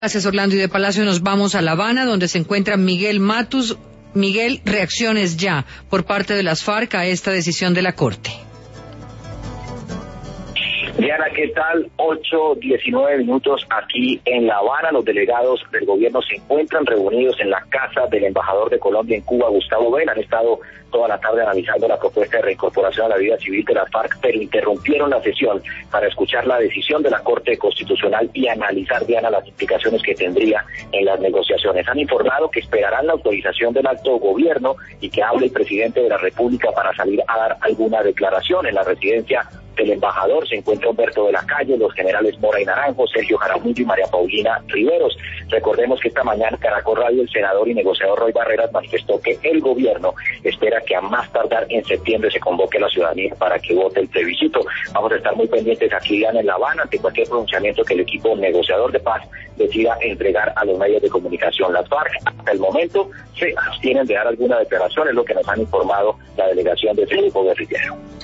Gracias, Orlando. Y de Palacio nos vamos a La Habana, donde se encuentra Miguel Matus. Miguel, reacciones ya por parte de las FARC a esta decisión de la Corte. Diana, ¿qué tal? 8:19 minutos aquí en La Habana. Los delegados del gobierno se encuentran reunidos en la casa del embajador de Colombia en Cuba, Gustavo Vela. Han estado toda la tarde analizando la propuesta de reincorporación a la vida civil de las FARC, pero interrumpieron la sesión para escuchar la decisión de la Corte Constitucional y analizar, Diana, las implicaciones que tendría en las negociaciones. Han informado que esperarán la autorización del alto gobierno y que hable el presidente de la República para salir a dar alguna declaración. En la residencia del embajador se encuentra Humberto de la Calle, los generales Mora y Naranjo, Sergio Jaramillo y María Paulina Riveros. Recordemos que esta mañana Caracol Radio, el senador y negociador Roy Barreras manifestó que el gobierno espera que a más tardar en septiembre se convoque a la ciudadanía para que vote el plebiscito. Vamos a estar muy pendientes aquí, Diana, en La Habana, ante cualquier pronunciamiento que el equipo negociador de paz decida entregar a los medios de comunicación. Las FARC hasta el momento se abstienen de dar alguna declaración, es lo que nos han informado la delegación de ese grupo guerrillero.